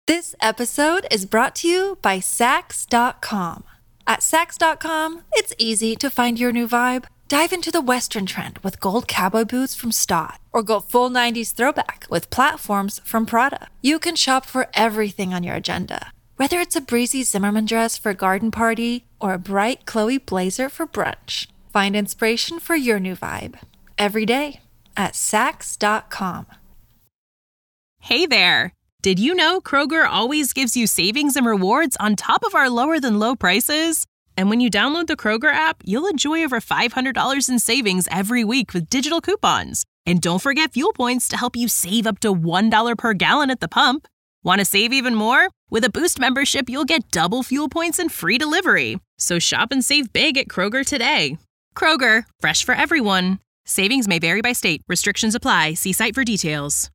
This episode is brought to you by Sax.com. At Sax.com, it's easy to find your new vibe. Dive into the Western trend with gold cowboy boots from Stott, or go full 90s throwback with platforms from Prada. You can shop for everything on your agenda, whether it's a breezy Zimmermann dress for a garden party or a bright Chloe blazer for brunch. Find inspiration for your new vibe every day at Sax.com. Hey there! Did you know Kroger always gives you savings and rewards on top of our lower than low prices? And when you download the Kroger app, you'll enjoy over $500 in savings every week with digital coupons. And don't forget fuel points to help you save up to $1 per gallon at the pump. Want to save even more? With a Boost membership, you'll get double fuel points and free delivery. So shop and save big at Kroger today. Kroger, fresh for everyone. Savings may vary by state. Restrictions apply. See site for details.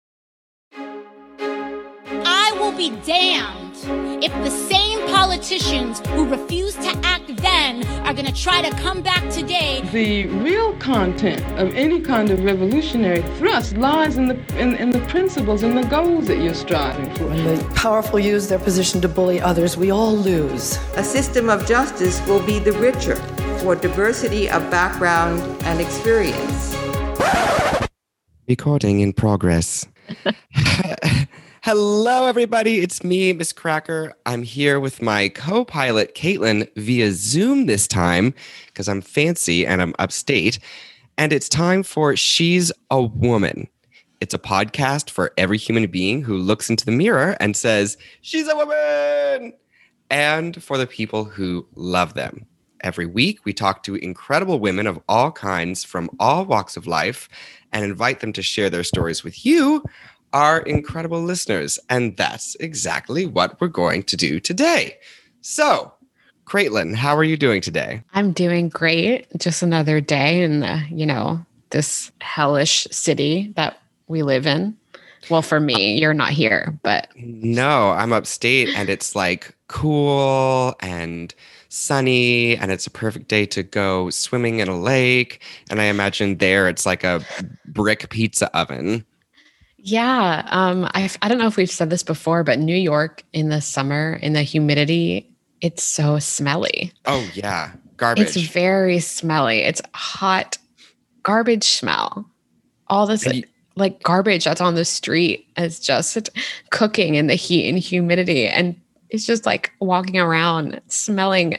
I will be damned if the same politicians who refused to act then are going to try to come back today. The real content of any kind of revolutionary thrust lies in the principles and the goals that you're striving for. When the powerful use their position to bully others, we all lose. A system of justice will be the richer for diversity of background and experience. Recording in progress. Hello, everybody. It's me, Miss Cracker. I'm here with my co-pilot, Caitlin, via Zoom this time because I'm fancy and I'm upstate. And it's time for She's a Woman. It's a podcast for every human being who looks into the mirror and says, she's a woman, and for the people who love them. Every week, we talk to incredible women of all kinds from all walks of life and invite them to share their stories with you, our incredible listeners. And that's exactly what we're going to do today. So, Caitlin, how are you doing today? I'm doing great. Just another day in the, this hellish city that we live in. Well, for me, you're not here, but. No, I'm upstate and it's like cool and sunny and it's a perfect day to go swimming in a lake. And I imagine there it's like a brick pizza oven. Yeah. I don't know if we've said this before, but New York in the summer, in the humidity, it's so smelly. Oh, yeah. Garbage. It's very smelly. It's hot garbage smell. All this like garbage that's on the street is just cooking in the heat and humidity. And it's just like walking around smelling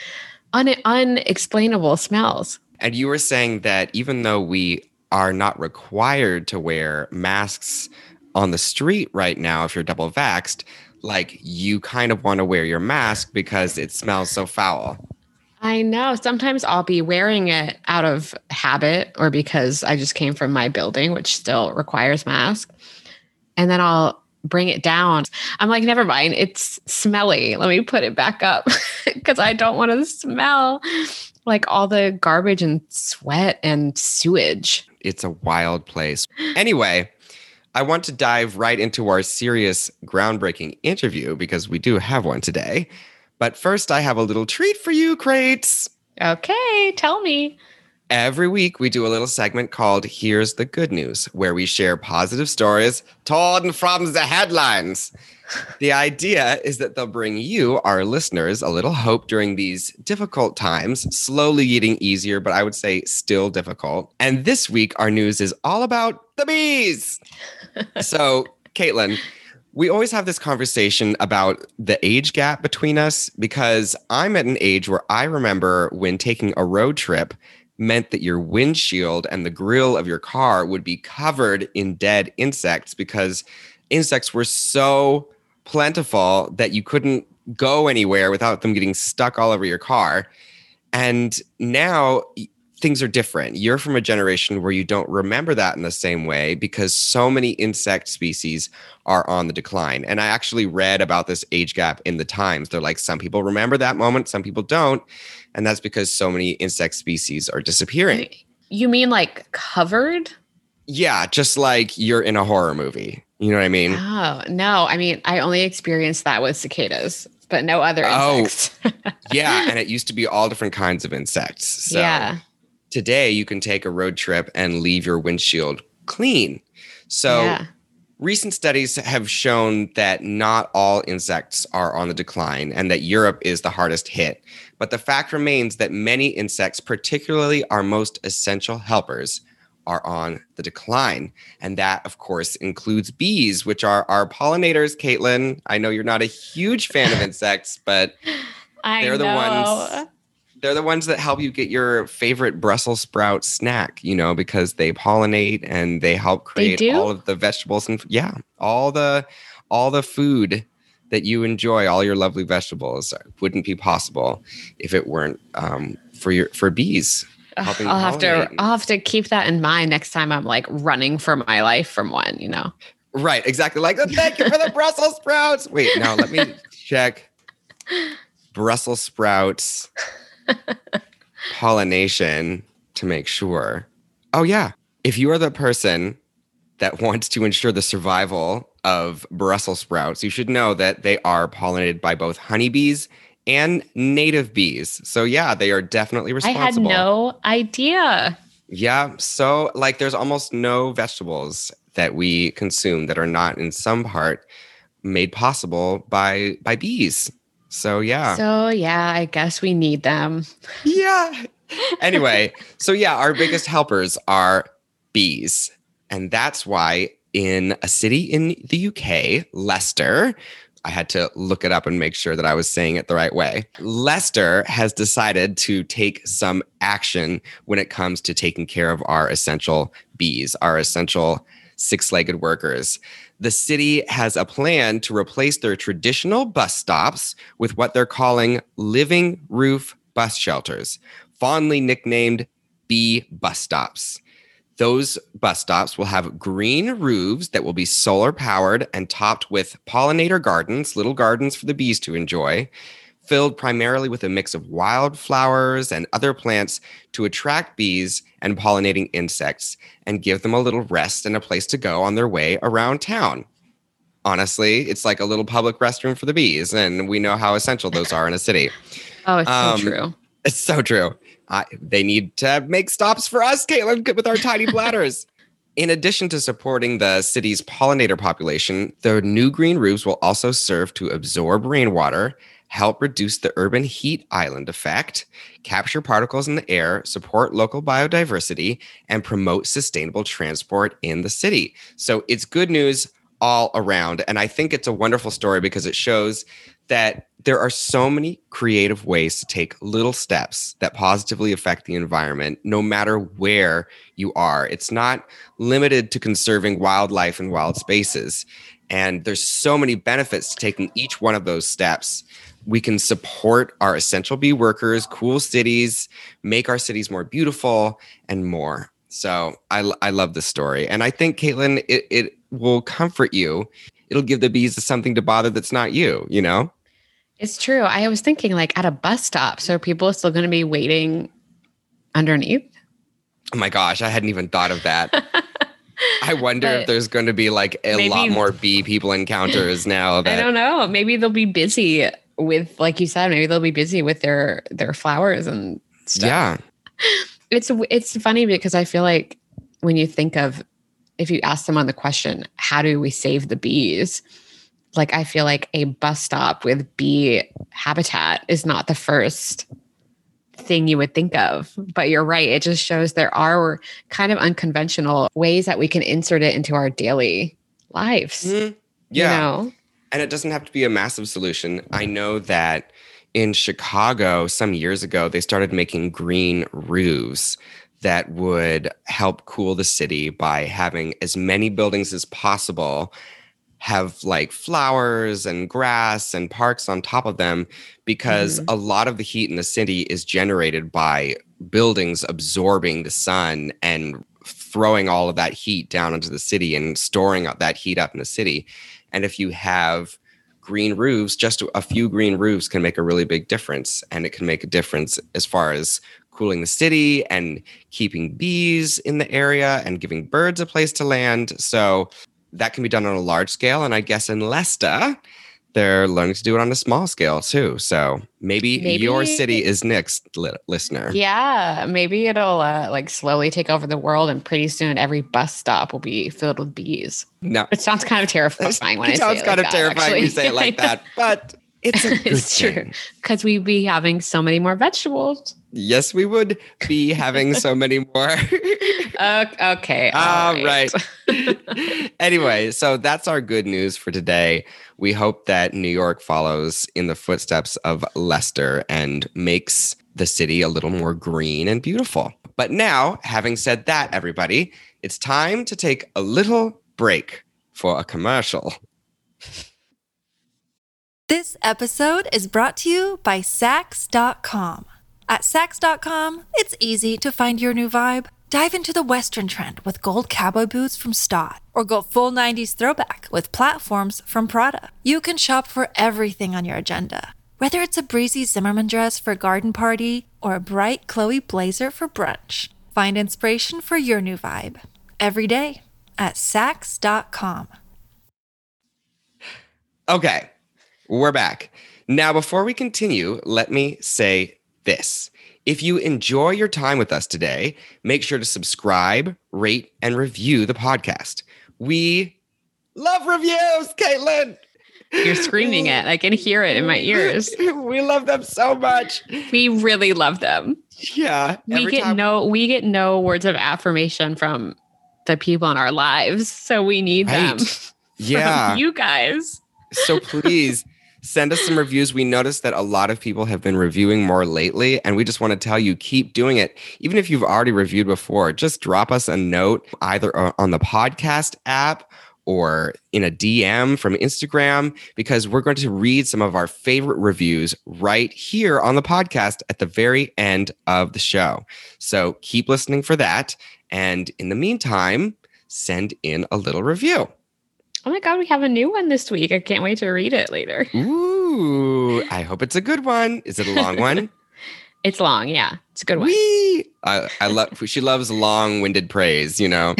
unexplainable smells. And you were saying that even though we are not required to wear masks on the street right now if you're double vaxxed, like you kind of want to wear your mask because it smells so foul. I know. Sometimes I'll be wearing it out of habit or because I just came from my building, which still requires mask. And then I'll bring it down. I'm like, never mind. It's smelly. Let me put it back up because I don't want to smell like all the garbage and sweat and sewage. It's a wild place. Anyway, I want to dive right into our serious, groundbreaking interview because we do have one today. But first, I have a little treat for you, Crates. Okay, tell me. Every week, we do a little segment called Here's the Good News, where we share positive stories torn from the headlines. The idea is that they'll bring you, our listeners, a little hope during these difficult times, slowly getting easier, but I would say still difficult. And this week, our news is all about the bees. So, Caitlin, we always have this conversation about the age gap between us because I'm at an age where I remember when taking a road trip meant that your windshield and the grill of your car would be covered in dead insects because insects were so plentiful that you couldn't go anywhere without them getting stuck all over your car. And now things are different. You're from a generation where you don't remember that in the same way because so many insect species are on the decline. And I actually read about this age gap in the Times. They're like, some people remember that moment, some people don't. And that's because so many insect species are disappearing. You mean like covered? Yeah, just like you're in a horror movie. You know what I mean? Oh, no. I mean, I only experienced that with cicadas, but no other insects. Yeah. And it used to be all different kinds of insects. So yeah. Today you can take a road trip and leave your windshield clean. So Recent studies have shown that not all insects are on the decline and that Europe is the hardest hit. But the fact remains that many insects, particularly our most essential helpers, are on the decline. And that, of course, includes bees, which are our pollinators. Caitlin, I know you're not a huge fan of insects, but they're the ones that help you get your favorite Brussels sprout snack, because they pollinate and they help create all of the vegetables and all the food that you enjoy, all your lovely vegetables wouldn't be possible if it weren't for bees. I'll have to keep that in mind next time I'm like running for my life from one, Right, exactly. Like, thank you for the Brussels sprouts. Wait, now let me check Brussels sprouts pollination to make sure. Oh yeah. If you are the person that wants to ensure the survival of Brussels sprouts, you should know that they are pollinated by both honeybees and native bees. So yeah, they are definitely responsible. I had no idea. Yeah. So there's almost no vegetables that we consume that are not in some part made possible by bees. So yeah, I guess we need them. Yeah. Anyway, our biggest helpers are bees. And that's why in a city in the UK, Leicester, I had to look it up and make sure that I was saying it the right way. Leicester has decided to take some action when it comes to taking care of our essential bees, our essential six-legged workers. The city has a plan to replace their traditional bus stops with what they're calling living roof bus shelters, fondly nicknamed bee bus stops. Those bus stops will have green roofs that will be solar powered and topped with pollinator gardens, little gardens for the bees to enjoy, filled primarily with a mix of wildflowers and other plants to attract bees and pollinating insects and give them a little rest and a place to go on their way around town. Honestly, it's like a little public restroom for the bees, and we know how essential those are in a city. Oh, it's so true. It's so true. They need to make stops for us, Caitlin, with our tiny bladders. In addition to supporting the city's pollinator population, the new green roofs will also serve to absorb rainwater, help reduce the urban heat island effect, capture particles in the air, support local biodiversity, and promote sustainable transport in the city. So it's good news all around. And I think it's a wonderful story because it shows that there are so many creative ways to take little steps that positively affect the environment, no matter where you are. It's not limited to conserving wildlife and wild spaces. And there's so many benefits to taking each one of those steps. We can support our essential bee workers, cool cities, make our cities more beautiful, and more. So I love this story. And I think, Caitlin, it will comfort you. It'll give the bees something to bother that's not you, It's true. I was thinking at a bus stop. So people are still going to be waiting underneath. Oh my gosh, I hadn't even thought of that. I wonder if there's going to be a lot more bee people encounters now. I don't know. Maybe they'll be busy with, like you said, maybe they'll be busy with their flowers and stuff. Yeah. It's funny because I feel like when you think of, if you ask someone the question, how do we save the bees? I feel like a bus stop with bee habitat is not the first thing you would think of. But you're right. It just shows there are kind of unconventional ways that we can insert it into our daily lives. Mm-hmm. Yeah. And it doesn't have to be a massive solution. I know that in Chicago some years ago, they started making green roofs that would help cool the city by having as many buildings as possible have flowers and grass and parks on top of them, because a lot of the heat in the city is generated by buildings absorbing the sun and throwing all of that heat down into the city and storing that heat up in the city. And if you have green roofs, just a few green roofs can make a really big difference. And it can make a difference as far as cooling the city and keeping bees in the area and giving birds a place to land. So that can be done on a large scale. And I guess in Leicester, they're learning to do it on a small scale too. So maybe your city is next, listener. Yeah, maybe it'll like slowly take over the world, and pretty soon every bus stop will be filled with bees. No, it sounds kind of terrifying when I say it. It sounds kind of terrifying when you say it like that, but it's a good it's thing. True, because we'd be having so many more vegetables. Yes, we would be having so many more. Okay. All right. Anyway, so that's our good news for today. We hope that New York follows in the footsteps of Leicester and makes the city a little more green and beautiful. But now, having said that, everybody, it's time to take a little break for a commercial. This episode is brought to you by Saks.com. At Saks.com, it's easy to find your new vibe. Dive into the Western trend with gold cowboy boots from Stott, or go full 90s throwback with platforms from Prada. You can shop for everything on your agenda, whether it's a breezy Zimmermann dress for a garden party or a bright Chloe blazer for brunch. Find inspiration for your new vibe every day at Saks.com. Okay, we're back. Now, before we continue, let me say this. If you enjoy your time with us today, make sure to subscribe, rate, and review the podcast. We love reviews, Caitlin. You're screaming it. I can hear it in my ears. We love them so much. We really love them. Yeah. We get no words of affirmation from the people in our lives, so we need them. Yeah. From you guys. So please send us some reviews. We noticed that a lot of people have been reviewing more lately, and we just want to tell you, keep doing it. Even if you've already reviewed before, just drop us a note either on the podcast app or in a DM from Instagram, because we're going to read some of our favorite reviews right here on the podcast at the very end of the show. So keep listening for that. And in the meantime, send in a little review. Oh my God, we have a new one this week. I can't wait to read it later. Ooh, I hope it's a good one. Is it a long one? It's long, yeah. It's a good one. I love. She loves long-winded praise, you know.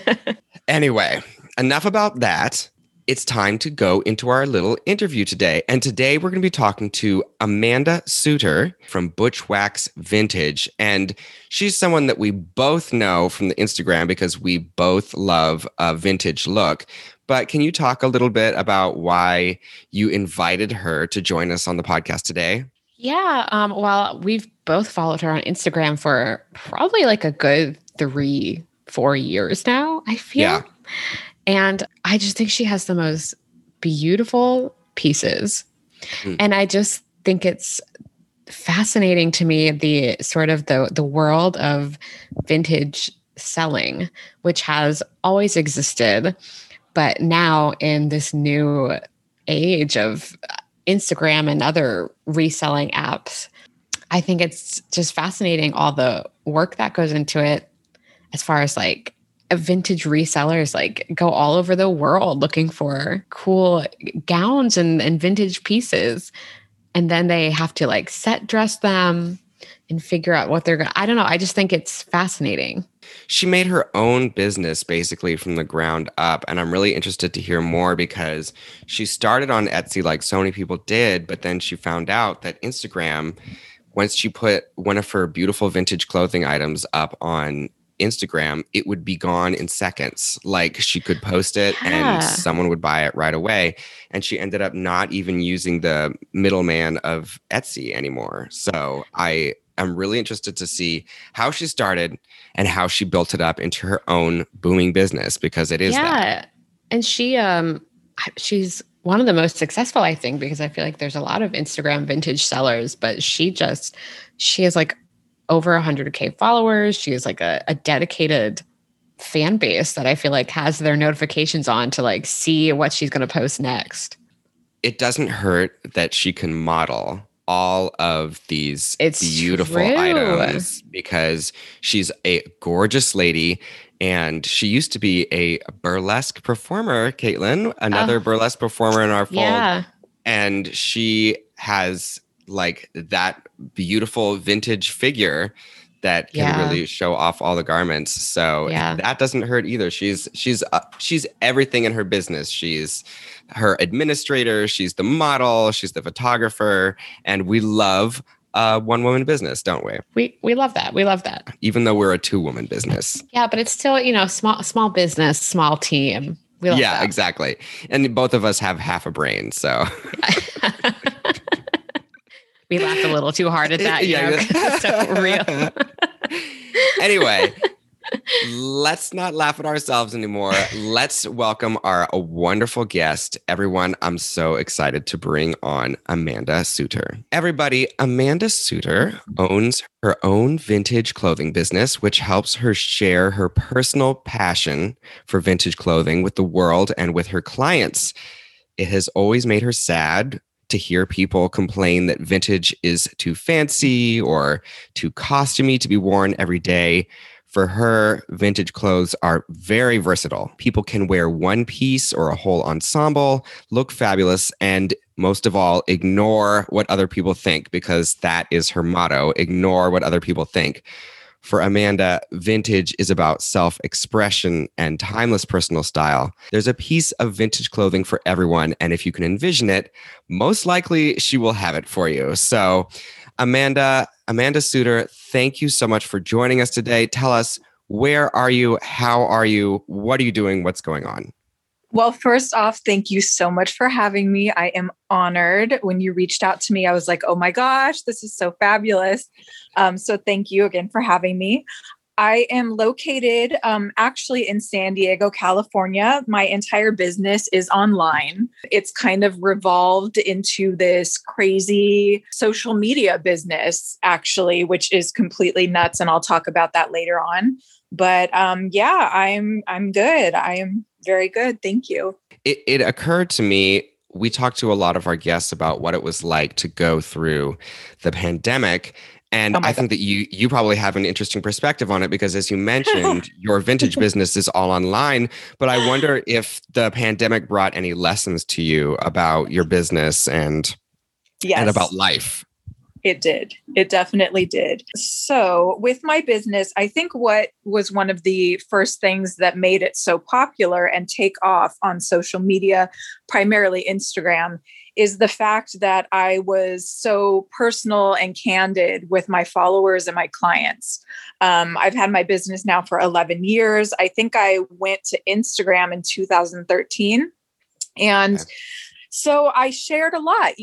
Anyway, enough about that. It's time to go into our little interview today. And today we're going to be talking to Amanda Suter from Butch Wax Vintage. And she's someone that we both know from the Instagram because we both love a vintage look. But can you talk a little bit about why you invited her to join us on the podcast today? Yeah. Well, we've both followed her on Instagram for probably like a good 3-4 years now, I feel. Yeah. And I just think she has the most beautiful pieces. And I just think it's fascinating to me, the sort of the world of vintage selling, which has always existed. But now in this new age of Instagram and other reselling apps, I think it's just fascinating all the work that goes into it, as far as like vintage resellers like go all over the world looking for cool gowns and vintage pieces. And then they have to like set dress them and figure out what they're going to, I don't know. I just think it's fascinating. She made her own business basically from the ground up. And I'm really interested to hear more because she started on Etsy like so many people did. But then she found out that Instagram, once she put one of her beautiful vintage clothing items up on Instagram, it would be gone in seconds. Like she could post it and someone would buy it right away. And she ended up not even using the middleman of Etsy anymore. So I'm really interested to see how she started and how she built it up into her own booming business, because it is that. And she's one of the most successful, I think, because I feel like there's a lot of Instagram vintage sellers, but she has like over 100K followers. She is like a dedicated fan base that I feel like has their notifications on to like see what she's going to post next. It doesn't hurt that she can model all of these beautiful items, because she's a gorgeous lady. And she used to be a burlesque performer, Caitlin, another burlesque performer in our fold. Yeah. And she has like that beautiful vintage figure that can really show off all the garments. So that doesn't hurt either. She's everything in her business. She's her administrator. She's the model. She's the photographer. And we love one woman business, don't we? We love that. We love that. Even though we're a 2-woman business. Yeah, but it's still, small business, small team. We love that. Exactly. And both of us have half a brain. So we laughed a little too hard at that. It's so real. Anyway, let's not laugh at ourselves anymore. Let's welcome our wonderful guest. Everyone, I'm so excited to bring on Amanda Suter. Everybody, Amanda Suter owns her own vintage clothing business, which helps her share her personal passion for vintage clothing with the world and with her clients. It has always made her sad to hear people complain that vintage is too fancy or too costumey to be worn every day. For her, vintage clothes are very versatile. People can wear one piece or a whole ensemble, look fabulous, and most of all, ignore what other people think, because that is her motto: ignore what other people think. For Amanda, vintage is about self-expression and timeless personal style. There's a piece of vintage clothing for everyone, and if you can envision it, most likely she will have it for you. So, Amanda Suter, thank you so much for joining us today. Tell us, where are you? How are you? What are you doing? What's going on? Well, first off, thank you so much for having me. I am honored. When you reached out to me, I was like, oh my gosh, this is so fabulous. So thank you again for having me. I am located actually in San Diego, California. My entire business is online. It's kind of revolved into this crazy social media business, actually, which is completely nuts. And I'll talk about that later on. But I'm good. I am very good. Thank you. It occurred to me, we talked to a lot of our guests about what it was like to go through the pandemic. And I think that you probably have an interesting perspective on it, because as you mentioned, your vintage business is all online. But I wonder if the pandemic brought any lessons to you about your business and about life. It did. It definitely did. So with my business, I think what was one of the first things that made it so popular and take off on social media, primarily Instagram, is the fact that I was so personal and candid with my followers and my clients. I've had my business now for 11 years. I think I went to Instagram in 2013. And so I shared a lot,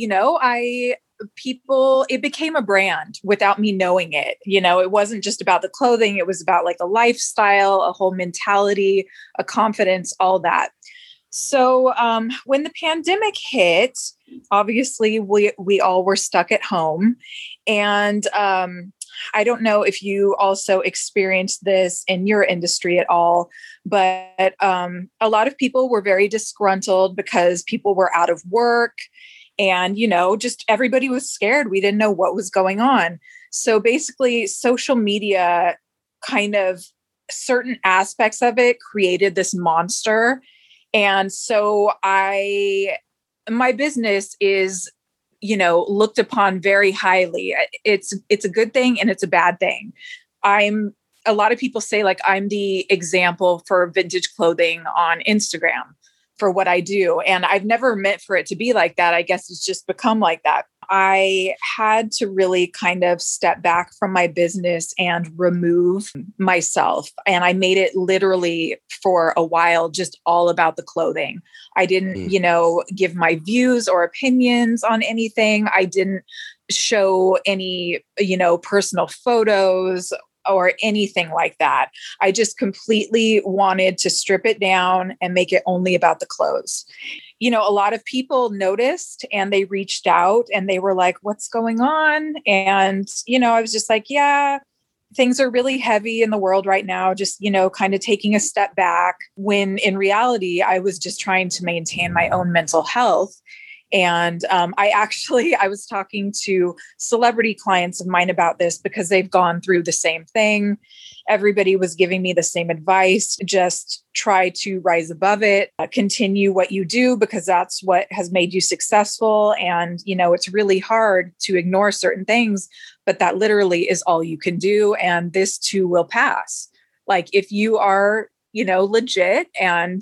it became a brand without me knowing it. It wasn't just about the clothing. It was about like a lifestyle, a whole mentality, a confidence, all that. So when the pandemic hit, obviously we all were stuck at home. And I don't know if you also experienced this in your industry at all, but a lot of people were very disgruntled because people were out of work. And, just everybody was scared. We didn't know what was going on. So basically, social media, kind of certain aspects of it, created this monster. And so my business is, looked upon very highly. It's a good thing and it's a bad thing. A lot of people say like I'm the example for vintage clothing on Instagram for what I do. And I've never meant for it to be like that. I guess it's just become like that. I had to really kind of step back from my business and remove myself. And I made it literally for a while, just all about the clothing. I didn't, give my views or opinions on anything. I didn't show any, personal photos or anything like that. I just completely wanted to strip it down and make it only about the clothes. A lot of people noticed and they reached out and they were like, what's going on? And, I was just like, yeah, things are really heavy in the world right now. Just, kind of taking a step back, when in reality, I was just trying to maintain my own mental health. And I was talking to celebrity clients of mine about this because they've gone through the same thing. Everybody was giving me the same advice. Just try to rise above it, continue what you do because that's what has made you successful. And, it's really hard to ignore certain things, but that literally is all you can do. And this too will pass. Like if you are, legit and,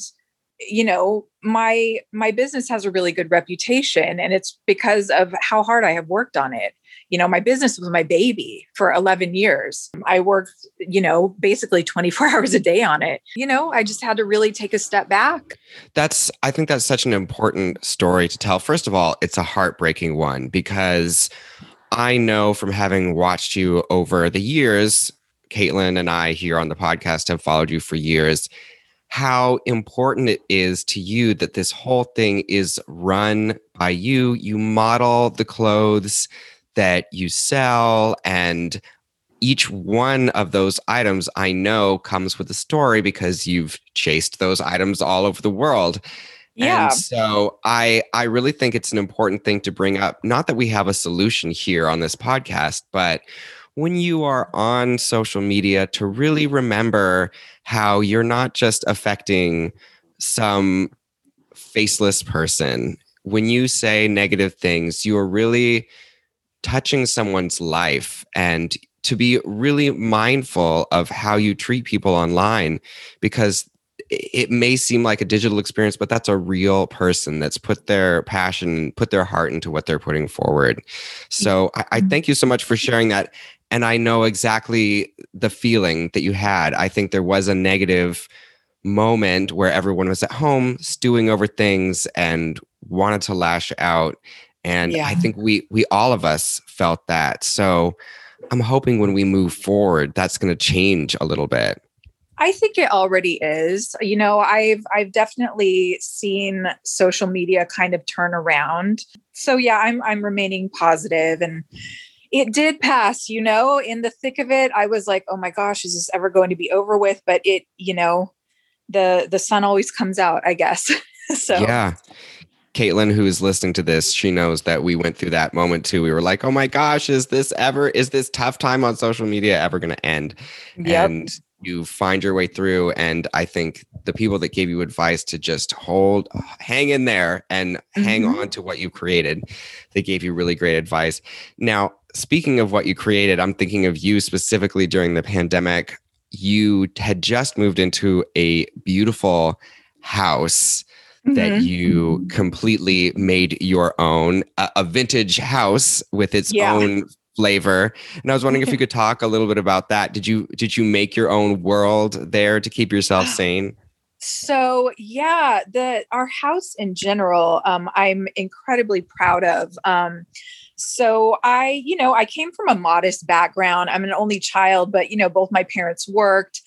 my business has a really good reputation, and it's because of how hard I have worked on it. My business was my baby for 11 years. I worked, basically 24 hours a day on it. I just had to really take a step back. I think that's such an important story to tell. First of all, it's a heartbreaking one because I know from having watched you over the years, Caitlin and I here on the podcast have followed you for years, how important it is to you that this whole thing is run by you. You model the clothes that you sell, and each one of those items I know comes with a story because you've chased those items all over the world. Yeah. And so I really think it's an important thing to bring up. Not that we have a solution here on this podcast, but when you are on social media, to really remember how you're not just affecting some faceless person. When you say negative things, you are really touching someone's life, and to be really mindful of how you treat people online, because it may seem like a digital experience, but that's a real person that's put their passion, put their heart into what they're putting forward. So I thank you so much for sharing that. And I know exactly the feeling that you had. I think there was a negative moment where everyone was at home stewing over things and wanted to lash out. And I think we all of us felt that. So I'm hoping when we move forward, that's going to change a little bit. I think it already is. I've definitely seen social media kind of turn around. So yeah, I'm remaining positive, and it did pass, in the thick of it. I was like, oh my gosh, is this ever going to be over with? But it, the sun always comes out, I guess. So yeah. Caitlin, who is listening to this, she knows that we went through that moment too. We were like, oh my gosh, is this tough time on social media ever going to end? Yep. And you find your way through. And I think the people that gave you advice to just hang in there and hang on to what you created, they gave you really great advice. Now, speaking of what you created, I'm thinking of you specifically during the pandemic. You had just moved into a beautiful house that you completely made your own, a vintage house with its own flavor. And I was wondering if you could talk a little bit about that. Did you make your own world there to keep yourself sane? So yeah, our house in general, I'm incredibly proud of. So I came from a modest background. I'm an only child, but both my parents worked.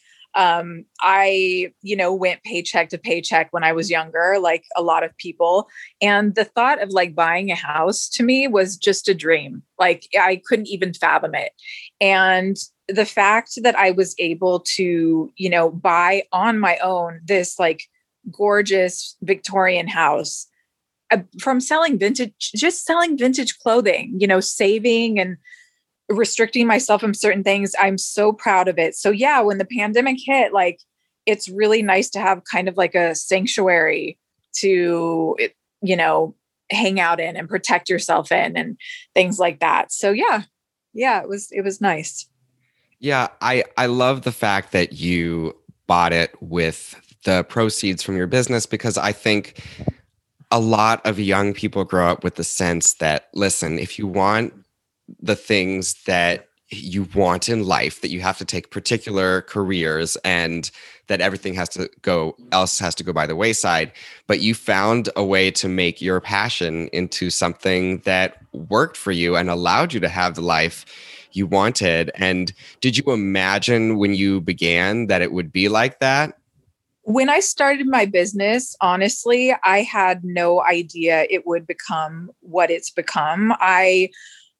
I went paycheck to paycheck when I was younger, like a lot of people. And the thought of like buying a house to me was just a dream. Like I couldn't even fathom it. And the fact that I was able to, buy on my own this like gorgeous Victorian house from selling vintage clothing, saving and restricting myself from certain things. I'm so proud of it. So yeah, when the pandemic hit, like it's really nice to have kind of like a sanctuary to, hang out in and protect yourself in and things like that. So yeah, it was nice. Yeah. I love the fact that you bought it with the proceeds from your business, because I think a lot of young people grow up with the sense that, listen, if you want the things that you want in life, that you have to take particular careers and that everything has to go by the wayside. But you found a way to make your passion into something that worked for you and allowed you to have the life you wanted. And did you imagine when you began that it would be like that? When I started my business, honestly, I had no idea it would become what it's become. I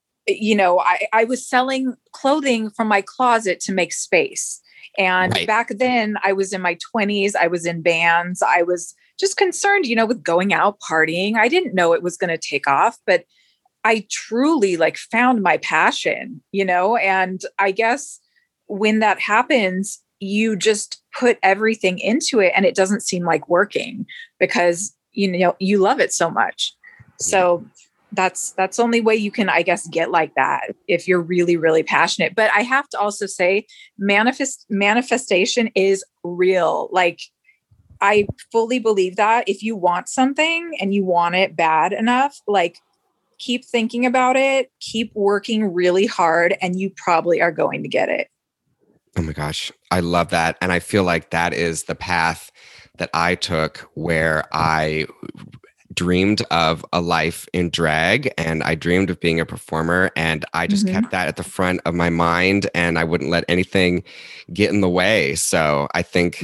was selling clothing from my closet to make space. And back then I was in my 20s. I was in bands. I was just concerned, with going out partying. I didn't know it was going to take off, but I truly like found my passion, and I guess when that happens, you just put everything into it and it doesn't seem like working because, you love it so much. So that's the only way you can, I guess, get like that if you're really, really passionate. But I have to also say manifestation is real. Like, I fully believe that if you want something and you want it bad enough, like, keep thinking about it, keep working really hard, and you probably are going to get it. Oh my gosh. I love that. And I feel like that is the path that I took, where I dreamed of a life in drag and I dreamed of being a performer, and I just kept that at the front of my mind and I wouldn't let anything get in the way. So I think,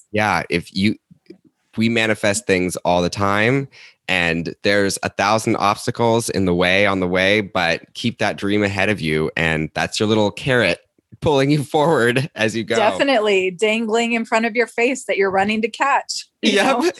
we manifest things all the time, and there's 1,000 obstacles on the way, but keep that dream ahead of you. And that's your little carrot pulling you forward as you go. Definitely dangling in front of your face that you're running to catch. Yeah.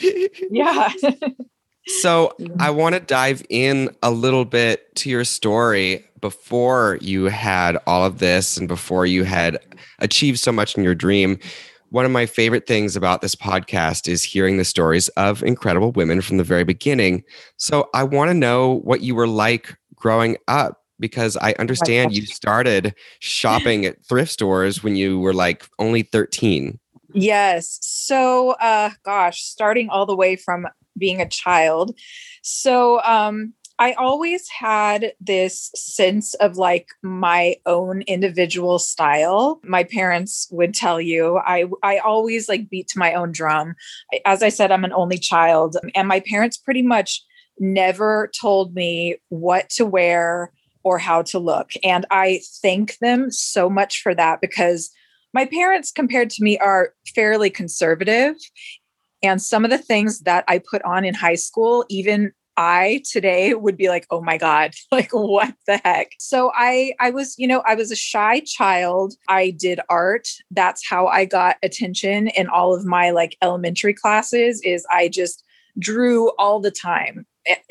So I want to dive in a little bit to your story before you had all of this and before you had achieved so much in your dream. One of my favorite things about this podcast is hearing the stories of incredible women from the very beginning. So I want to know what you were like growing up, because I understand you started shopping at thrift stores when you were like only 13. Yes. So, starting all the way from being a child. So, I always had this sense of like my own individual style. My parents would tell you, I always like beat to my own drum. As I said, I'm an only child, and my parents pretty much never told me what to wear or how to look. And I thank them so much for that, because my parents, compared to me, are fairly conservative. And some of the things that I put on in high school, even I today would be like, oh my God, like what the heck? So I was a shy child. I did art. That's how I got attention in all of my like elementary classes, is I just drew all the time.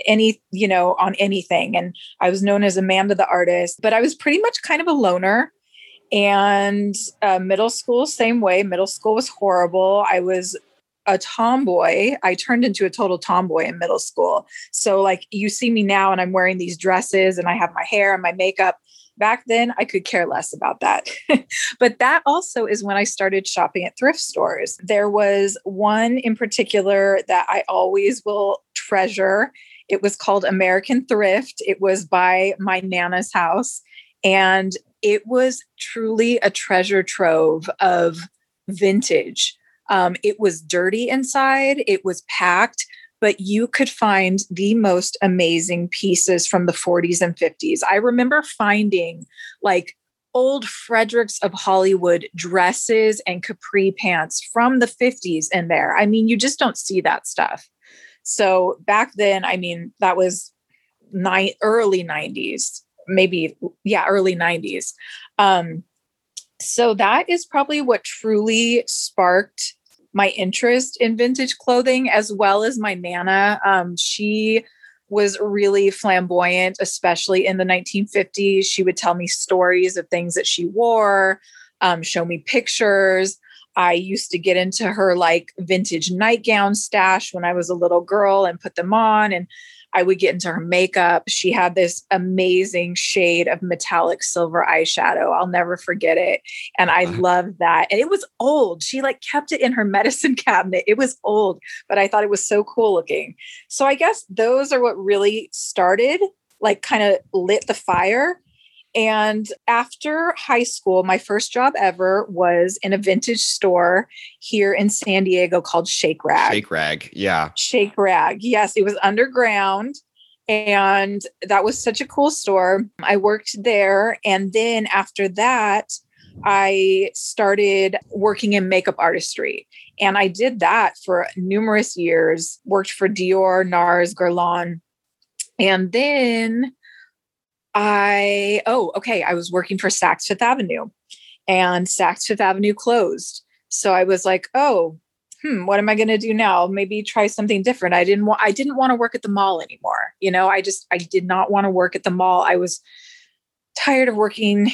On anything. And I was known as Amanda the artist, but I was pretty much kind of a loner. And middle school, same way. Middle school was horrible. I was a tomboy. I turned into a total tomboy in middle school. So like you see me now and I'm wearing these dresses and I have my hair and my makeup. Back then, I could care less about that. But that also is when I started shopping at thrift stores. There was one in particular that I always will treasure. It was called American Thrift. It was by my Nana's house. And it was truly a treasure trove of vintage. It was dirty inside. It was packed. But you could find the most amazing pieces from the 40s and 50s. I remember finding like old Fredericks of Hollywood dresses and capri pants from the 50s in there. I mean, you just don't see that stuff. So back then, I mean, that was early 90s, early 90s. So that is probably what truly sparked my interest in vintage clothing, as well as my Nana. She was really flamboyant, especially in the 1950s. She would tell me stories of things that she wore, show me pictures. I used to get into her like vintage nightgown stash when I was a little girl and put them on, and I would get into her makeup. She had this amazing shade of metallic silver eyeshadow. I'll never forget it. And I loved that. And it was old. She like kept it in her medicine cabinet. It was old, but I thought it was so cool looking. So I guess those are what really started, like kind of lit the fire. And after high school, my first job ever was in a vintage store here in San Diego called Shake Rag. Shake Rag, yeah. Shake Rag. Yes, it was underground. And that was such a cool store. I worked there. And then after that, I started working in makeup artistry. And I did that for numerous years, worked for Dior, NARS, Guerlain. And then I was working for Saks Fifth Avenue, and Saks Fifth Avenue closed. So I was like, oh, what am I going to do now? Maybe try something different. I didn't want to work at the mall anymore. I did not want to work at the mall. I was tired of working,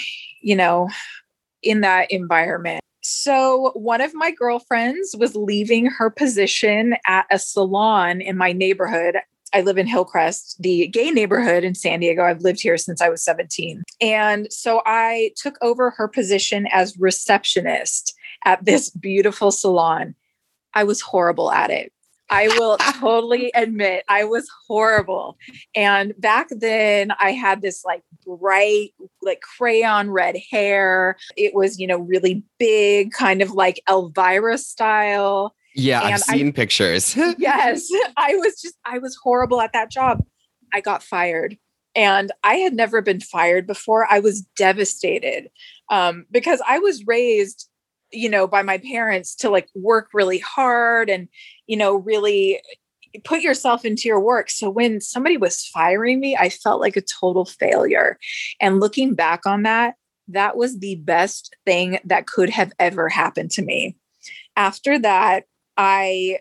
in that environment. So one of my girlfriends was leaving her position at a salon in my neighborhood. I live in Hillcrest, the gay neighborhood in San Diego. I've lived here since I was 17. And so I took over her position as receptionist at this beautiful salon. I was horrible at it. I will totally admit I was horrible. And back then I had this like bright, like crayon red hair. It was, really big, kind of like Elvira style. Yeah, and I've seen pictures. Yes, I was horrible at that job. I got fired. And I had never been fired before. I was devastated because I was raised, by my parents to like work really hard and, really put yourself into your work. So when somebody was firing me, I felt like a total failure. And looking back on that, that was the best thing that could have ever happened to me. After that, I,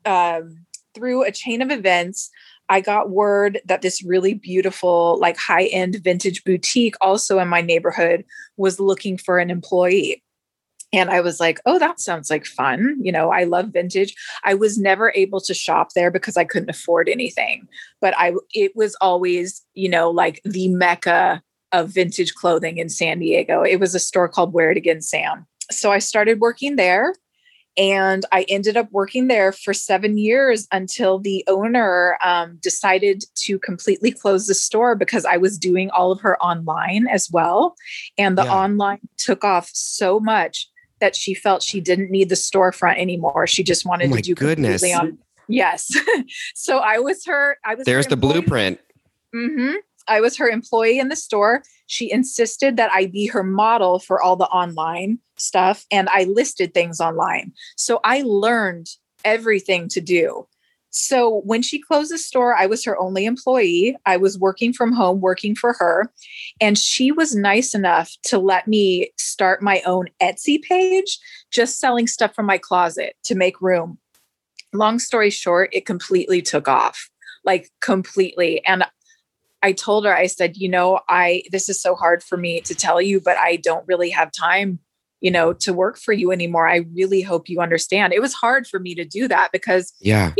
through a chain of events, I got word that this really beautiful, like high-end vintage boutique also in my neighborhood was looking for an employee. And I was like, oh, that sounds like fun. I love vintage. I was never able to shop there because I couldn't afford anything, but it was always, like the mecca of vintage clothing in San Diego. It was a store called Wear It Again, Sam. So I started working there. And I ended up working there for 7 years until the owner decided to completely close the store because I was doing all of her online as well. And the online took off so much that she felt she didn't need the storefront anymore. She just wanted to do completely on. Yes. So There's the blueprint. Mm-hmm. I was her employee in the store. She insisted that I be her model for all the online stuff. And I listed things online. So I learned everything to do. So when she closed the store, I was her only employee. I was working from home, working for her. And she was nice enough to let me start my own Etsy page, just selling stuff from my closet to make room. Long story short, it completely took off, like completely. And I told her, I said, this is so hard for me to tell you, but I don't really have time, to work for you anymore. I really hope you understand. It was hard for me to do that because,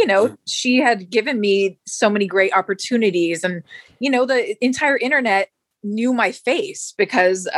she had given me so many great opportunities and, the entire internet knew my face because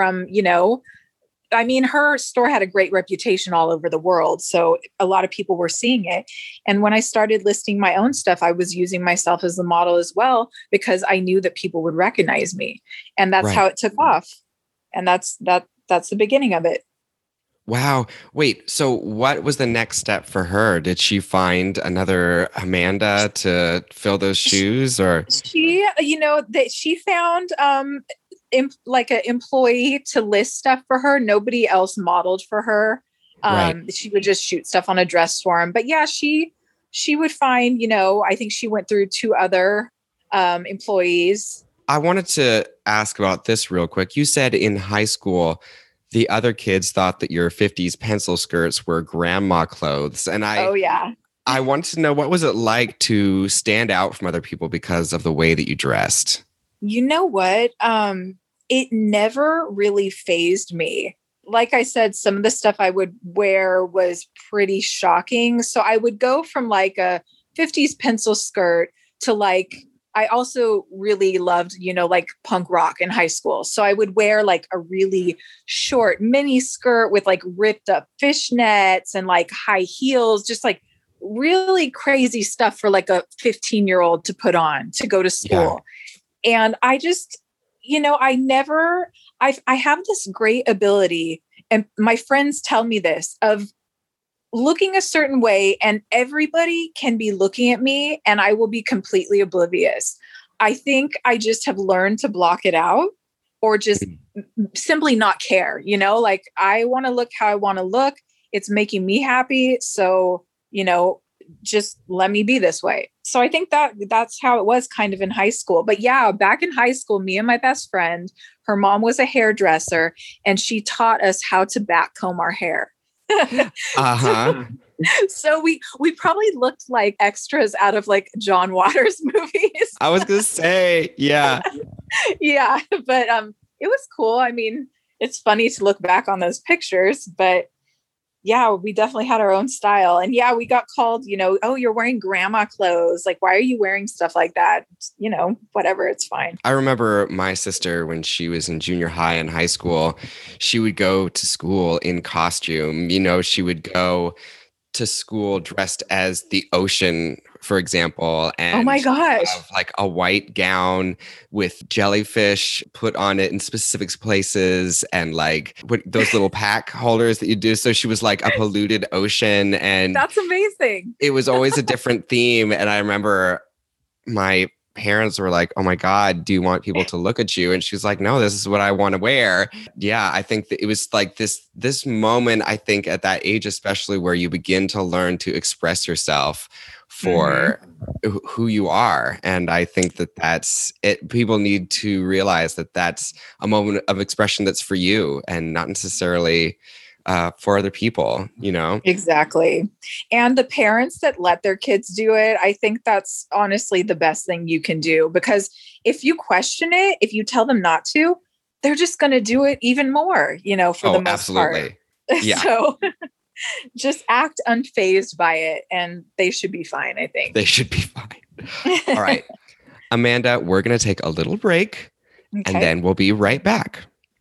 her store had a great reputation all over the world. So a lot of people were seeing it. And when I started listing my own stuff, I was using myself as the model as well, because I knew that people would recognize me. And that's how it took off. And that's the beginning of it. Wow. Wait, so what was the next step for her? Did she find another Amanda to fill those shoes or? She found, like an employee to list stuff for her. Nobody else modeled for her. She would just shoot stuff on a dress form. But yeah, she would find, I think she went through 2 other employees. I wanted to ask about this real quick. You said in high school, the other kids thought that your 50s pencil skirts were grandma clothes. And I wanted to know, what was it like to stand out from other people because of the way that you dressed? You know what? It never really fazed me. Like I said, some of the stuff I would wear was pretty shocking. So I would go from like a 50s pencil skirt to like, I also really loved, like punk rock in high school. So I would wear like a really short mini skirt with like ripped up fishnets and like high heels, just like really crazy stuff for like a 15-year-old to put on to go to school. Yeah. And I just, I have this great ability, and my friends tell me this, of looking a certain way and everybody can be looking at me and I will be completely oblivious. I think I just have learned to block it out or just simply not care, like I want to look how I want to look. It's making me happy. So, just let me be this way. So I think that's how it was kind of in high school. But yeah, back in high school, me and my best friend, her mom was a hairdresser and she taught us how to backcomb our hair. Uh-huh. So we probably looked like extras out of like John Waters movies. I was gonna say, yeah. Yeah, but it was cool. I mean, it's funny to look back on those pictures, but yeah, we definitely had our own style. And yeah, we got called, oh, you're wearing grandma clothes. Like, why are you wearing stuff like that? Whatever, it's fine. I remember my sister when she was in junior high and high school, she would go to school in costume. She would go to school dressed as the ocean, for example. And oh my gosh, have like a white gown with jellyfish put on it in specific places and like those little pack holders that you do. So she was like a polluted ocean, and that's amazing. It was always a different theme. And I remember my parents were like, oh my God, do you want people to look at you? And she's like, no, this is what I want to wear. Yeah, I think that it was like this moment, I think at that age, especially where you begin to learn to express yourself for who you are. And I think that that's it. People need to realize that that's a moment of expression that's for you and not necessarily for other people, Exactly. And the parents that let their kids do it, I think that's honestly the best thing you can do, because if you question it, if you tell them not to, they're just going to do it even more, for the most absolutely. part. Yeah. So just act unfazed by it and they should be fine, I think. They should be fine. All right. Amanda, we're going to take a little break and then we'll be right back.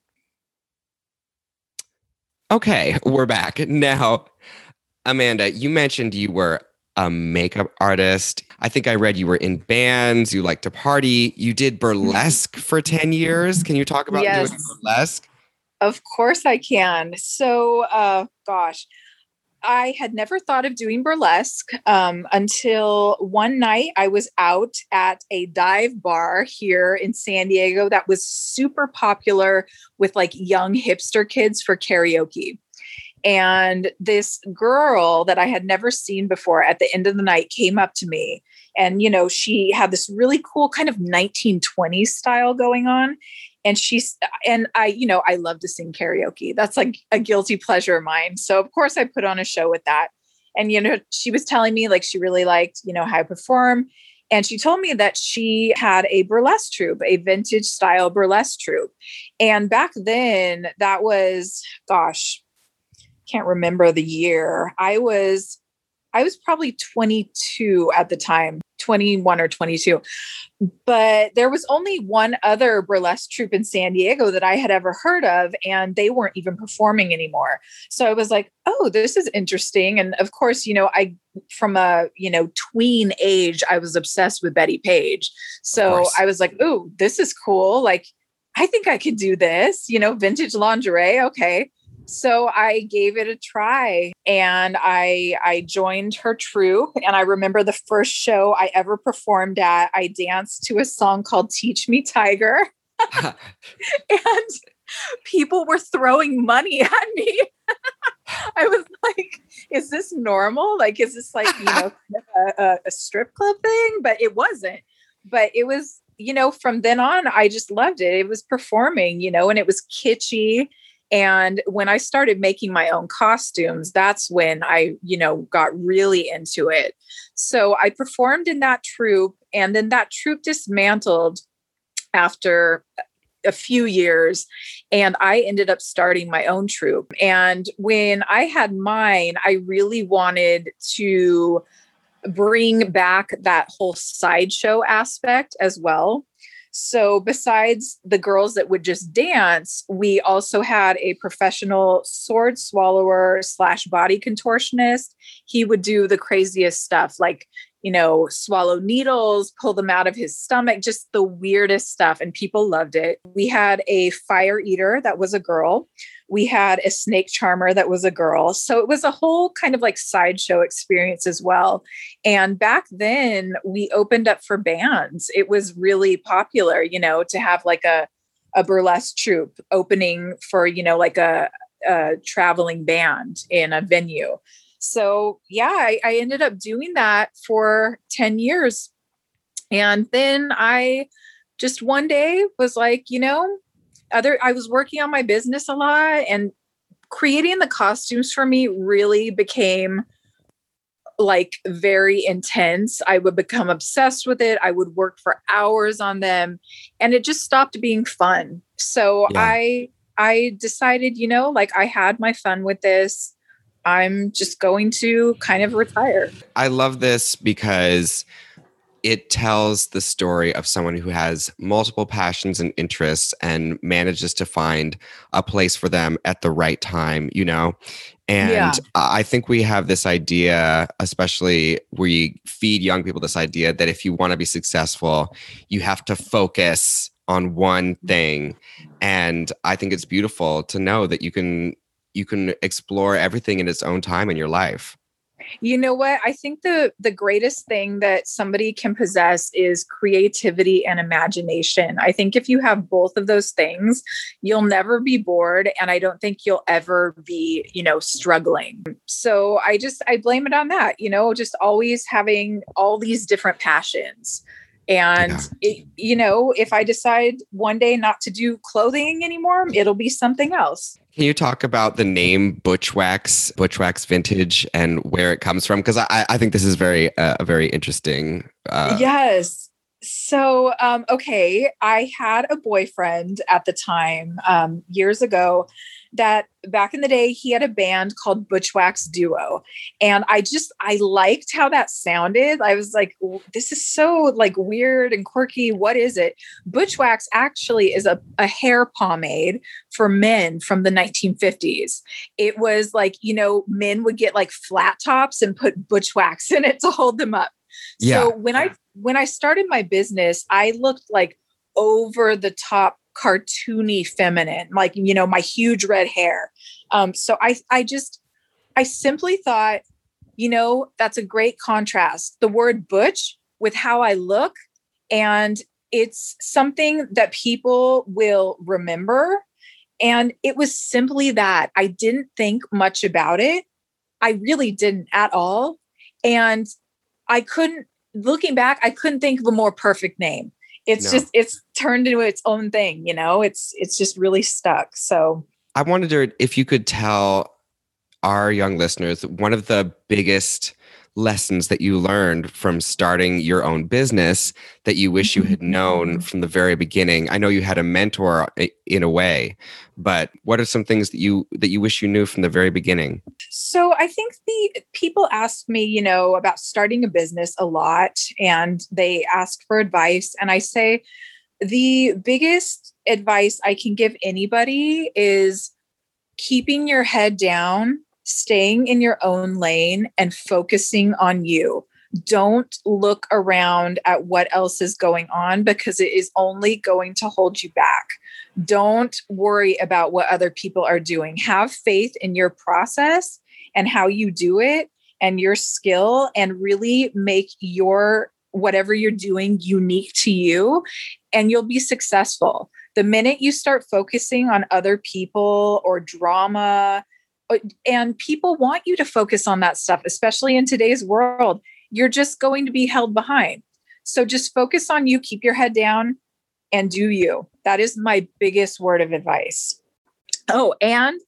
Okay, we're back. Now, Amanda, you mentioned you were a makeup artist. I think I read you were in bands, you like to party. You did burlesque for 10 years. Can you talk about doing burlesque? Of course I can. So, I had never thought of doing burlesque until one night I was out at a dive bar here in San Diego that was super popular with like young hipster kids for karaoke. And this girl that I had never seen before at the end of the night came up to me. And, she had this really cool kind of 1920s style going on. And I love to sing karaoke. That's like a guilty pleasure of mine. So of course I put on a show with that. And, she was telling me like, she really liked, how I perform. And she told me that she had a burlesque troupe, a vintage style burlesque troupe. And back then that was, can't remember the year. I was probably 22 at the time, 21 or 22. But there was only one other burlesque troupe in San Diego that I had ever heard of, and they weren't even performing anymore. So I was like, oh, this is interesting. And of course, I, from a, tween age, I was obsessed with Betty Page. So I was like, oh, this is cool. Like, I think I could do this, vintage lingerie. Okay. So I gave it a try and I joined her troupe. And I remember the first show I ever performed at, I danced to a song called Teach Me Tiger. And people were throwing money at me. I was like, is this normal? Like, is this like, a strip club thing? But it wasn't. But it was, from then on, I just loved it. It was performing, and it was kitschy. And when I started making my own costumes, that's when I, got really into it. So I performed in that troupe, and then that troupe dismantled after a few years, and I ended up starting my own troupe. And when I had mine, I really wanted to bring back that whole sideshow aspect as well. So besides the girls that would just dance, we also had a professional sword swallower / body contortionist. He would do the craziest stuff, like, swallow needles, pull them out of his stomach, just the weirdest stuff. And people loved it. We had a fire eater that was a girl. We had a snake charmer that was a girl. So it was a whole kind of like sideshow experience as well. And back then we opened up for bands. It was really popular, to have like a burlesque troupe opening for, like a traveling band in a venue. So yeah, I ended up doing that for 10 years. And then I just one day was like, I was working on my business a lot, and creating the costumes for me really became like very intense. I would become obsessed with it. I would work for hours on them, and it just stopped being fun. So I decided, like I had my fun with this. I'm just going to kind of retire. I love this because it tells the story of someone who has multiple passions and interests and manages to find a place for them at the right time, And I think we have this idea, especially we feed young people this idea that if you want to be successful, you have to focus on one thing. And I think it's beautiful to know that you can explore everything in its own time in your life. You know what? I think the greatest thing that somebody can possess is creativity and imagination. I think if you have both of those things, you'll never be bored. And I don't think you'll ever be, struggling. So I blame it on that, just always having all these different passions. And, if I decide one day not to do clothing anymore, it'll be something else. Can you talk about the name Butchwax Vintage, and where it comes from? Because I think this is very interesting. Yes. So, okay, I had a boyfriend at the time, years ago, that back in the day, he had a band called Butchwax Duo. And I liked how that sounded. I was like, this is so like weird and quirky. What is it? Butchwax actually is a hair pomade for men from the 1950s. It was like, men would get like flat tops and put Butchwax in it to hold them up. Yeah. So when I started my business, I looked like over the top cartoony feminine, like, my huge red hair. So I simply thought, that's a great contrast. The word butch with how I look, and it's something that people will remember. And it was simply that. I didn't think much about it. I really didn't at all. And looking back, I couldn't think of a more perfect name. It's turned into its own thing, it's just really stuck. So I wondered if you could tell our young listeners one of the biggest lessons that you learned from starting your own business that you wish you had known from the very beginning. I know you had a mentor in a way, but what are some things that you wish you knew from the very beginning? So I think the people ask me, about starting a business a lot, and they ask for advice. And I say, the biggest advice I can give anybody is keeping your head down, staying in your own lane, and focusing on you. Don't look around at what else is going on, because it is only going to hold you back. Don't worry about what other people are doing. Have faith in your process and how you do it and your skill, and really make whatever you're doing unique to you, and you'll be successful. The minute you start focusing on other people or drama, and people want you to focus on that stuff, especially in today's world, you're just going to be held behind. So just focus on you, keep your head down, and do you. That is my biggest word of advice. Oh, and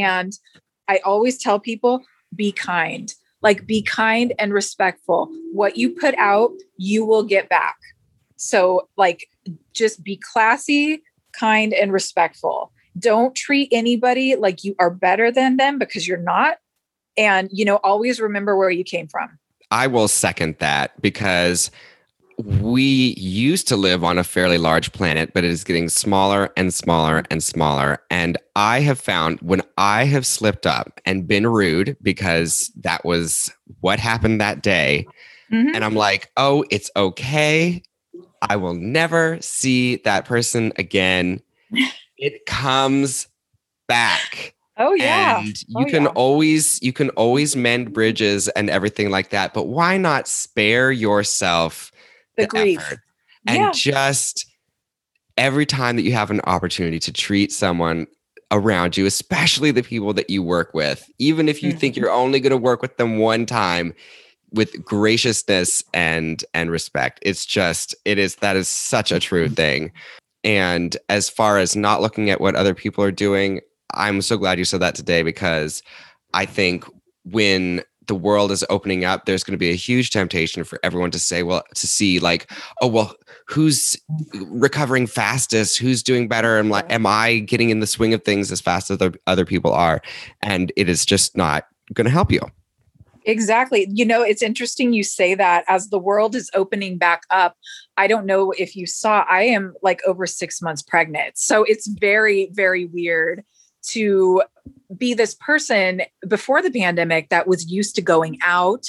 I always tell people, be kind. Like, be kind and respectful. What you put out, you will get back. So like, just be classy, kind, and respectful. Don't treat anybody like you are better than them, because you're not. And, always remember where you came from. I will second that, because we used to live on a fairly large planet, but it is getting smaller and smaller and smaller. And I have found when I have slipped up and been rude, because that was what happened that day. Mm-hmm. And I'm like, oh, it's okay. I will never see that person again. It comes back. Oh yeah. And you can always mend bridges and everything like that. But why not spare yourself the grief effort? And just every time that you have an opportunity to treat someone around you, especially the people that you work with, even if you think you're only going to work with them one time, with graciousness and respect. That is such a true thing. And as far as not looking at what other people are doing, I'm so glad you said that today, because I think when the world is opening up, there's going to be a huge temptation for everyone to say, well, to see like, oh, well, who's recovering fastest? Who's doing better? Am I getting in the swing of things as fast as other people are? And it is just not going to help you. Exactly. It's interesting you say that. As the world is opening back up, I don't know if you saw, I am like over 6 months pregnant. So it's very, very weird to be this person before the pandemic that was used to going out,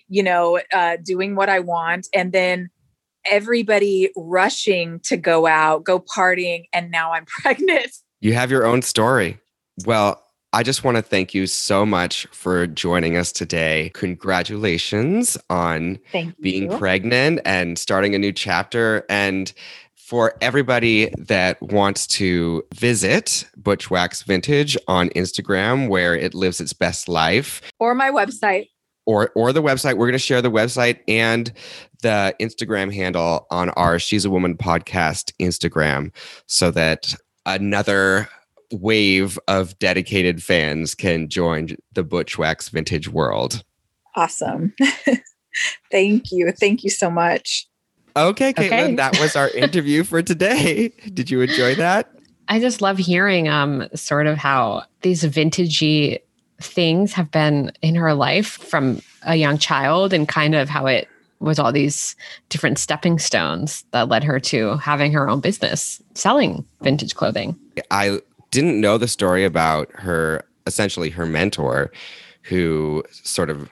doing what I want. And then everybody rushing to go out, go partying. And now I'm pregnant. You have your own story. Well, I just want to thank you so much for joining us today. Congratulations on being pregnant and starting a new chapter. And for everybody that wants to visit Butch Wax Vintage on Instagram, where it lives its best life. Or my website. Or the website. We're going to share the website and the Instagram handle on our She's a Woman podcast Instagram, so that another wave of dedicated fans can join the Butch Wax Vintage world. Awesome. Thank you. Thank you so much. Okay, Caitlin, that was our interview for today. Did you enjoy that? I just love hearing sort of how these vintagey things have been in her life from a young child, and kind of how it was all these different stepping stones that led her to having her own business selling vintage clothing. I didn't know the story about her, essentially her mentor, who sort of,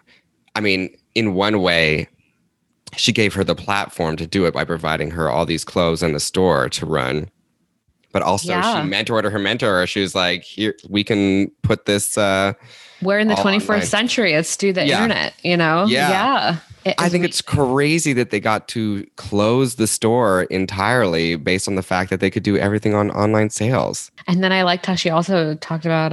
in one way, she gave her the platform to do it by providing her all these clothes in the store to run. But also she mentored her mentor. She was like, here, we can put this. We're in the 21st century. Let's do the internet, Yeah. I think it's crazy that they got to close the store entirely based on the fact that they could do everything on online sales. And then I liked how she also talked about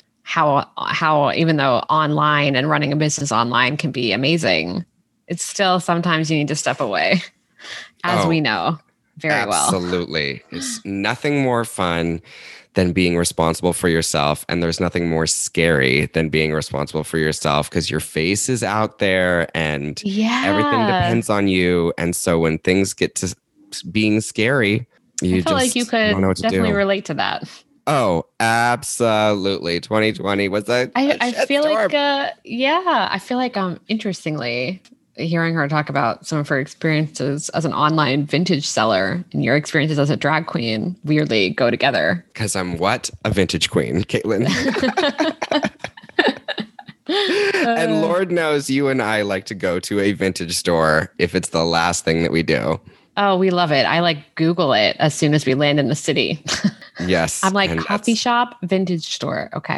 how even though online and running a business online can be amazing, it's still sometimes you need to step away, as we know very well. Absolutely. It's nothing more fun than being responsible for yourself. And there's nothing more scary than being responsible for yourself, because your face is out there and everything depends on you. And so when things get to being scary, you feel like you could definitely relate to that. Oh, absolutely. 2020 was I feel like, I feel like, interestingly, hearing her talk about some of her experiences as an online vintage seller and your experiences as a drag queen weirdly go together. Because I'm what? A vintage queen, Caitlin. And Lord knows you and I like to go to a vintage store if it's the last thing that we do. Oh, we love it. I Google it as soon as we land in the city. Yes. I'm like, coffee shop, vintage store. Okay.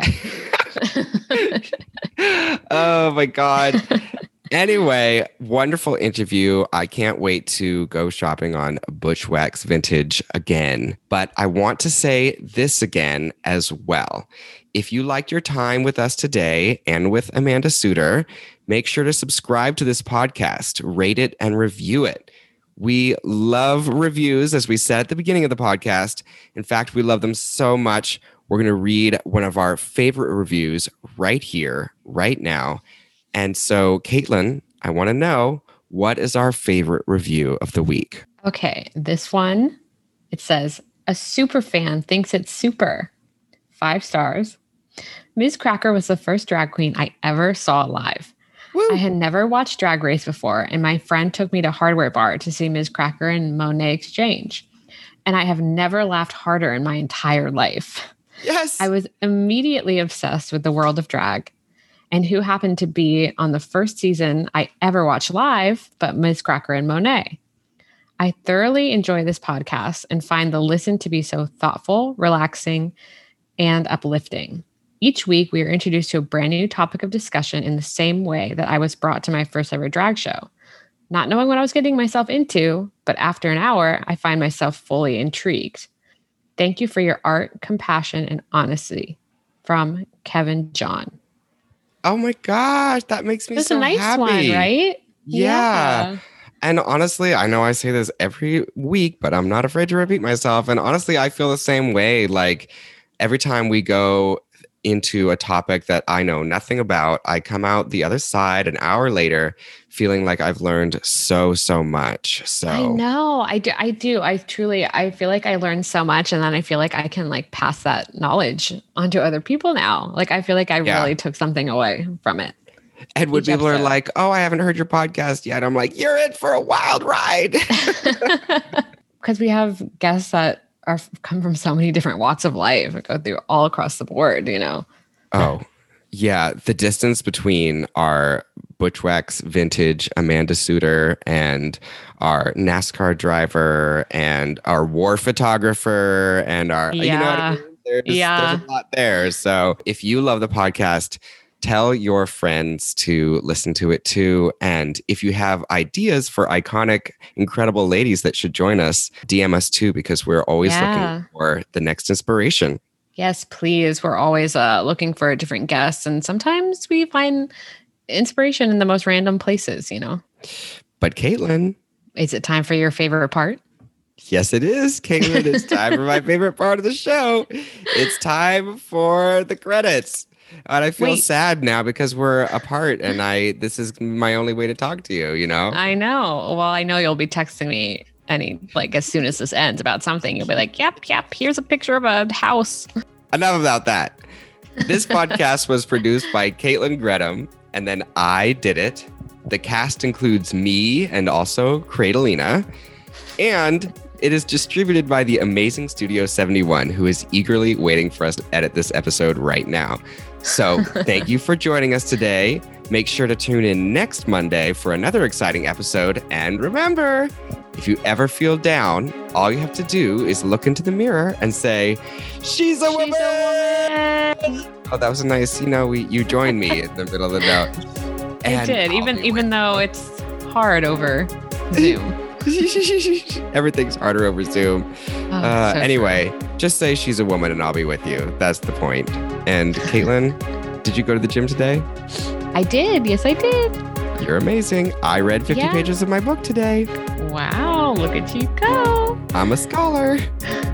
Oh my God. Anyway, wonderful interview. I can't wait to go shopping on Butch Wax Vintage again. But I want to say this again as well. If you liked your time with us today and with Amanda Suter, make sure to subscribe to this podcast, rate it, and review it. We love reviews, as we said at the beginning of the podcast. In fact, we love them so much. We're going to read one of our favorite reviews right here, right now. And so, Caitlin, I want to know, what is our favorite review of the week? Okay, this one, it says, a super fan thinks it's super. 5 stars. Ms. Cracker was the first drag queen I ever saw live. Woo. I had never watched Drag Race before, and my friend took me to Hardware Bar to see Ms. Cracker and Monet exchange. And I have never laughed harder in my entire life. Yes. I was immediately obsessed with the world of drag. And who happened to be on the first season I ever watched live, but Ms. Cracker and Monet. I thoroughly enjoy this podcast and find the listen to be so thoughtful, relaxing, and uplifting. Each week, we are introduced to a brand new topic of discussion in the same way that I was brought to my first ever drag show. Not knowing what I was getting myself into, but after an hour, I find myself fully intrigued. Thank you for your art, compassion, and honesty. From Kevin John. Oh my gosh, that makes me so happy. That's a nice one, right? Yeah. And honestly, I know I say this every week, but I'm not afraid to repeat myself. And honestly, I feel the same way. Like every time we go into a topic that I know nothing about. I come out the other side an hour later feeling like I've learned so much. So I know. I do. I feel like I learned so much, and then I feel like I can like pass that knowledge onto other people now. Like I feel like I really took something away from it. And when people are like, oh, I haven't heard your podcast yet, I'm like, you're in for a wild ride. Because we have guests that come from so many different walks of life, go through all across the board, you know? Oh, yeah. The distance between our Butchwax vintage Amanda Suter and our NASCAR driver and our war photographer and our, you know what I mean? There's a lot there. So if you love the podcast, tell your friends to listen to it too. And if you have ideas for iconic, incredible ladies that should join us, DM us too, because we're always looking for the next inspiration. Yes, please. We're always looking for different guests. And sometimes we find inspiration in the most random places, you know? But Caitlin. Is it time for your favorite part? Yes, it is, Caitlin. It's time for my favorite part of the show. It's time for the credits. And I feel sad now because we're apart and this is my only way to talk to you, you know? I know. Well, I know you'll be texting me as soon as this ends about something. You'll be like, yep, here's a picture of a house. Enough about that. This podcast was produced by Caitlin Gretham, and then I did it. The cast includes me and also Cradalina. And it is distributed by the amazing Studio 71, who is eagerly waiting for us to edit this episode right now. So thank you for joining us today. Make sure to tune in next Monday for another exciting episode. And remember, if you ever feel down, all you have to do is look into the mirror and say, she's a woman! Oh, that was a nice, you joined me in the middle of the note. I did, even though it's hard over Zoom. Everything's harder over Zoom. Anyway, just say she's a woman and I'll be with you. That's the point. And Caitlin, did you go to the gym today? I did. Yes, I did. You're amazing. I read 50 pages of my book today. Wow, look at you go. I'm a scholar.